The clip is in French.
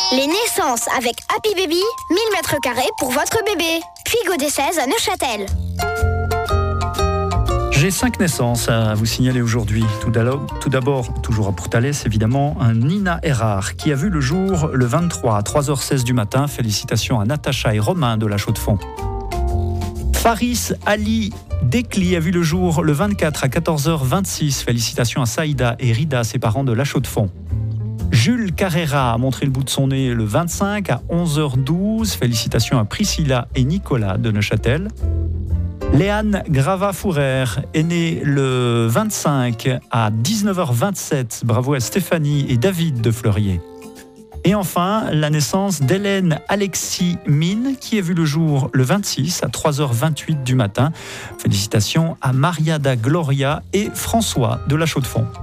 Les naissances avec Happy Baby, 1000 m² pour votre bébé. Puy Gaudé 16 à Neuchâtel. J'ai 5 naissances à vous signaler aujourd'hui. Tout d'abord, toujours à Pourtalès évidemment, un Nina Erard qui a vu le jour le 23 à 3h16 du matin. Félicitations à Natacha et Romain de La Chaux-de-Fonds. Faris Ali Dekli a vu le jour le 24 à 14h26. Félicitations à Saïda et Rida, ses parents de La Chaux-de-Fonds. Jules Carrera a montré le bout de son nez le 25 à 11h12. Félicitations à Priscilla et Nicolas de Neuchâtel. Léane Grava-Fourer est née le 25 à 19h27. Bravo à Stéphanie et David de Fleurier. Et enfin, la naissance d'Hélène Alexis Mine, qui a vu le jour le 26 à 3h28 du matin. Félicitations à Mariada Gloria et François de La Chaux-de-Fonds.